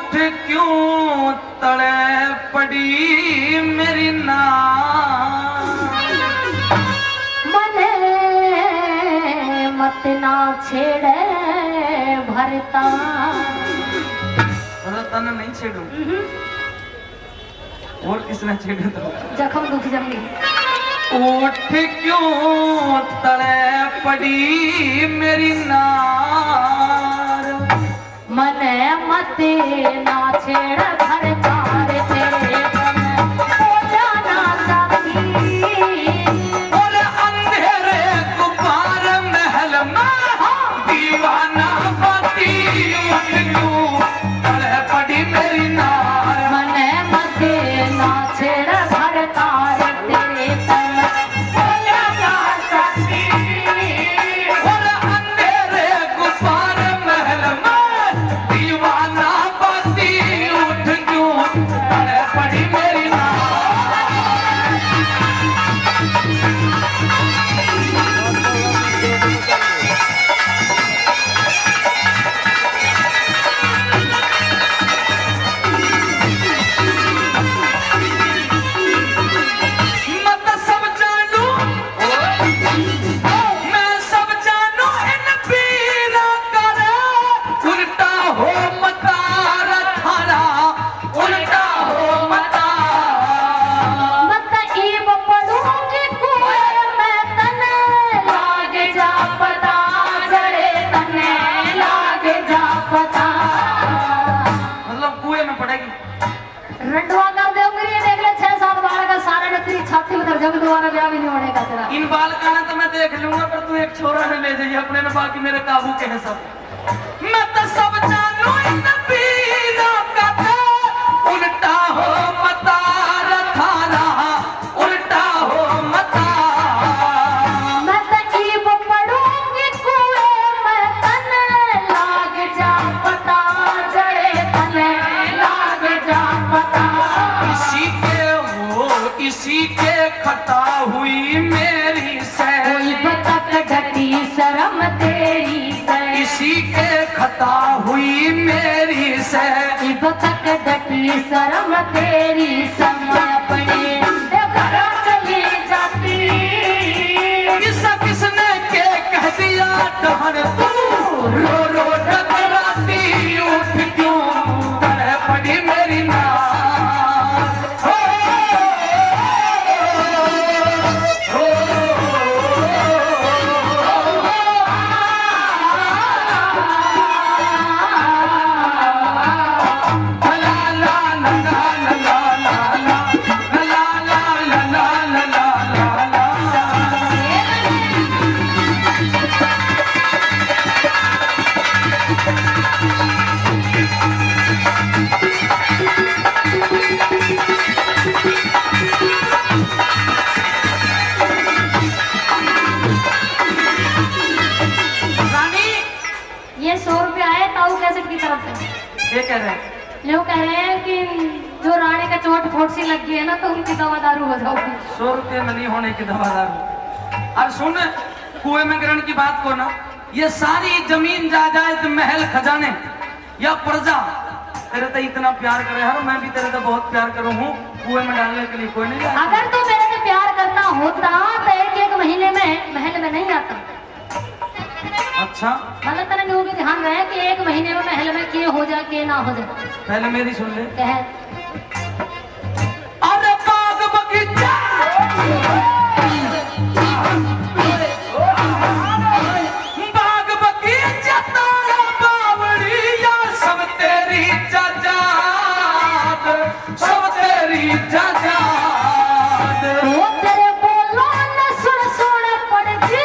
ओठ क्यों तड़े पड़ी मेरी मने मत ना छेड़े भरता। तन नहीं छेड़ू और किसने छेड़े तो जख्म दुख जमी। ओठ क्यों तड़े पड़ी मेरी नार मने मत ना छेड़ भरता रे तेरे जाना साथी। और अंधेरे गुब्बार महल में दीवाना बाती ओठ क्यों तड़े पड़ी मेरी नार मने मत ना छेड़ भरता रे तेरे जाना साथी। और अंधेरे गुब्बार महल में दीवाना बाती ओठ क्यों तड़े पड़ी मेरी नार मत सब जानू मैं सब जानू इन पीरा करे उल्टा हो मतार थारा उल्टा हो मता मत ईब पड़ूंगी कुएं में तने लाग जा पता जड़े तने लाग जा पता। मतलब कुएं में पड़ेगी रंडवा कर देंगे ये देख ले 6-7 बार का सारा ने तेरी छाती उधर जब दोबारा ब्याह भी नहीं होने का तेरा। इन बाल काना तो मैं देख लूंगा पर तू एक छोरा ने ले जाइए अपने में बाकी मेरे काबू के है सब। मैं तो सब जानू इन पीरा करे उल्टा हो मतार थारा उल्टा हो मता मत ईब पड़ूंगी कुएं में तने लाग जा पता जड़े तने लाग जा पता। इसी के खता हुई मेरी कोई सह बतक घटी शर्म तेरी से। इसी के खता हुई मेरी सह बतक घटी शर्म तेरी समय अपने घर चली जाती। किसने के कह दिया डहर तू रो रो डगराती उठ क्यों तड़े पड़ी मेरी नार हो, हो, ला ला ला ला ला ला ला ला ला ला ला ला ला रानी ये 100 रुपया है ताऊ कैसेट की तरफ से। ये कह रहे हैं लोग कह रहे हैं कि जो रानी का चोट फोट सी लग गई है ना तो उनकी दवा दारू हो जाओगी। 100 रुपये में नहीं होने की दवादार। अब सुन कुएं में गिरने की बात को ना ये सारी जमीन जायदाद महल खजाने या प्रजा तेरे तो इतना प्यार करे है मैं भी तेरे तो बहुत प्यार करूं हूँ कुएं में डालने के लिए कोई नहीं जाए। अगर तू मेरे से प्यार करता होता तो एक महीने में महल में नहीं आता। अच्छा मतलब तेरा न्यू भी ध्यान रहे कि एक महीने में महल में के हो जाए के ना हो जाए। पहले मेरी सुन ले। कह अरे बाग बगीचा बाग बगीचा तारा बावड़िया सब तेरी जाजाद सब तेरी जाजाद वो तेरे बोलो न सुन सुन पड़ जी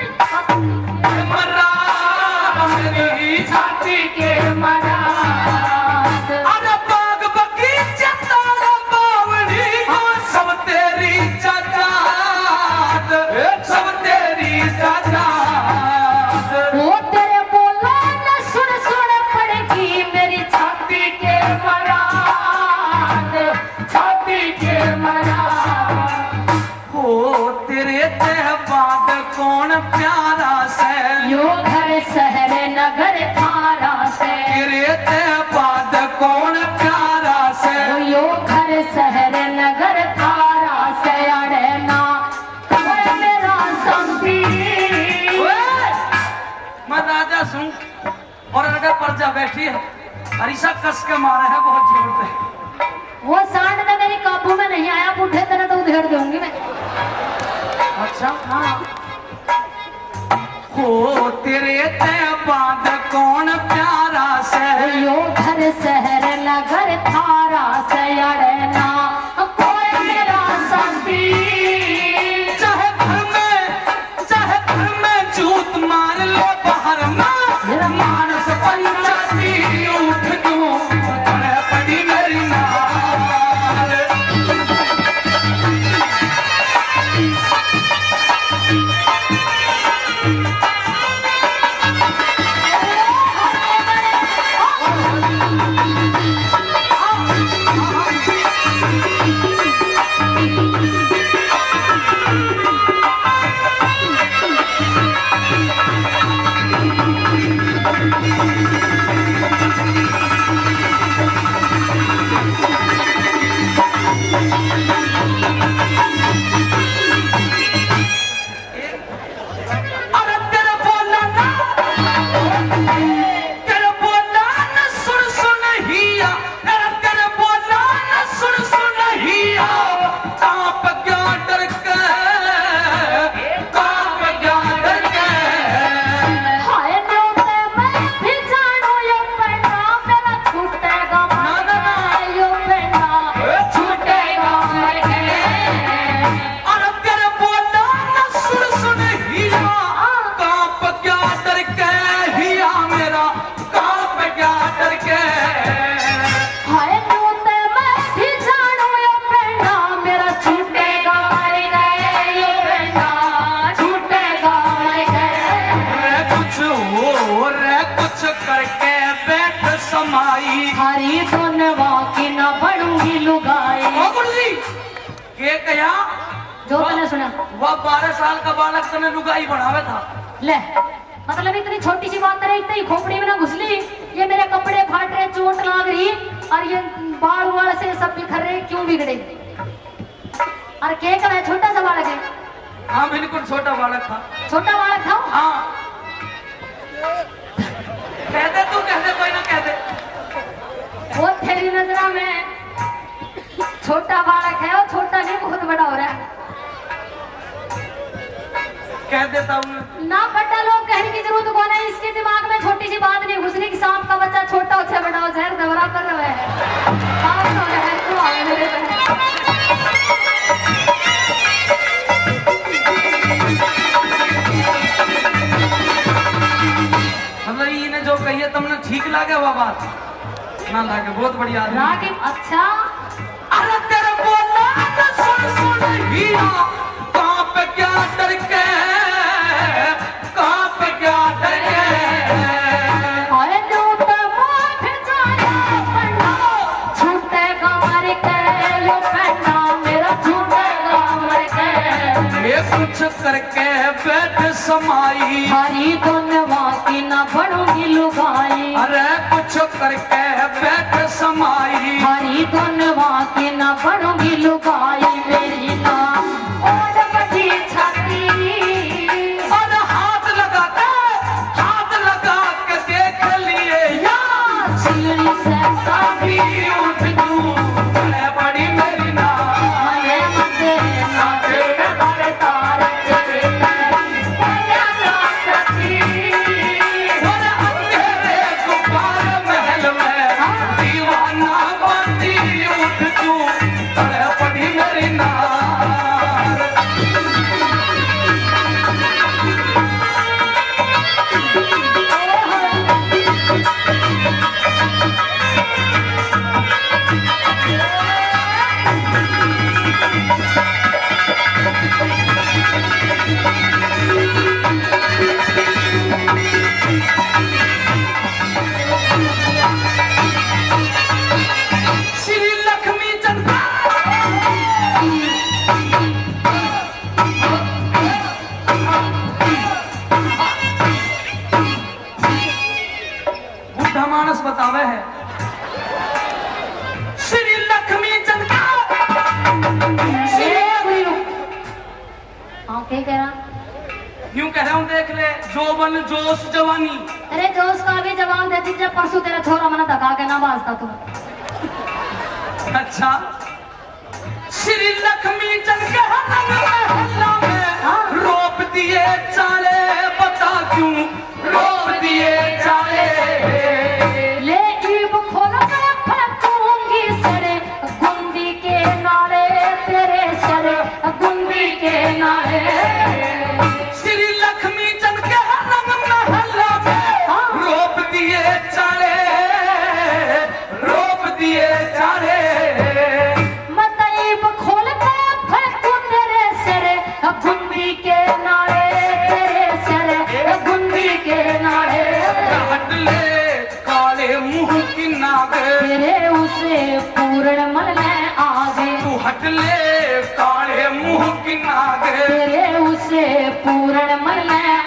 मरा मेरी छाती के मरा। अरे बाग बगीचा तारा बावड़िया सब तेरी जाजाद सब तेरी जाजाद वो तेरे बोलो न सुन सुन पड़ेगी मेरी छाती के मरा छाती के मरा। हो तेरे तह बाद कौन प्यारा से यो घर शहर नगर थारा से तेरे तह बाद कौन जा बैठी है अरिशा कस के मारा है बहुत जोर पे। वो सांड तो मेरी काबू में नहीं आया, बूढ़े तरह तो उधेड़ दूंगी मैं। अच्छा हाँ हो तेरे ते बाद कौन प्यारा से यो घर शहर नगर थारा से अड़ना कोई मेरा संगी। चाहे घर में जूत मार लो बाहर में मानस पंचायती उठ दूं बड़े बड़ी मेरी नाल। हरी धनवा की न बनूंगी लुगाई। के कया जो तूने सुना वह 12 साल का बालक तने लुगाई बनावे था। ले मतलब इतनी छोटी सी बात रही, इतनी खोपड़ी में ना घुसली। ये मेरे कपड़े फाट रहे, चोट लाग रही और ये बाल वाल से सब बिखर रहे, क्यों बिगड़े? और के का है छोटा सा बालक है? हाँ बिल्कुल छोटा बालक था। छोटा बालक था? हाँ कहते तू कहते कोई ना कहते। वो तेरी नजरा में छोटा बालक है और छोटा नहीं बहुत बड़ा हो रहा है। कह देता हूँ ना बड़ा लोग कहने की जरूरत को नहीं, इसके दिमाग में छोटी सी बात नहीं घुसनी कि सांप का बच्चा छोटा हो चाहे बड़ा हो, जहर दवरा कर रहे हैं। मतलब इन्हें जो कहिए तुमने ठीक लागे वह बात ना लागे, बहुत बढ़िया लागे। अच्छा अरे तेरे बोला ना सुन सुन हीरा कहाँ पे क्या डर के, कहाँ पे क्या डर के। अरे तू तो माथ जाया पन्ना छूटेगा मर के, यो पन्ना मेरा छूटेगा मर के। ये कुछ करके बैठ समाई हरी धनवा की न बनूंगी लुगाई। अरे कुछ करके बैठ समाई हरी धनवा की न बनूंगी लुगाई। मेरी ना और बड़ी छाती और हाथ लगा के देख लिए या सीढ़ी से काफी उठ दूं बड़े बड़ी मेरी ना आए मते ना तेरे घर तार तेरे तेरा ना सती। और अंधेरे गुब्बार महल में दीवाना बंदी उठ दूं बड़े बड़ी मेरी ना। श्री लक्ष्मी जनता बुढ़ा मानस बतावे है श्री लक्ष्मी जनता हाँ क्या कह रहा? यूं कह रहा हूं देख ले, जोबन जोश जवानी। अरे जोश का भी जवाब दे दीजिए, परसों तेरा छोरा मना धका के ना बाजता तू। अच्छा, श्री लक्ष्मी चंद के रंग महला में रोप दिए चाले, बता क्यों रोप दिए चाले। ले ईब खोल के फेंकूंगी सरे गुंदी के नारे, तेरे सरे गुंदी के नारे। श्री लक्ष्मी चंद के रंग महला में रोप दिए चाले, रोप दिए चाले। मतईब खोल के फेंकूं तेरे सरे गुंदी के नारे, तेरे सरे गुंदी के नारे। हट ले काले मुंह की नागे, तेरे उसे पूर्ण मन में आगे। तू हट ले काले मुंह की नागे। तेरे उसे पूर्ण मन में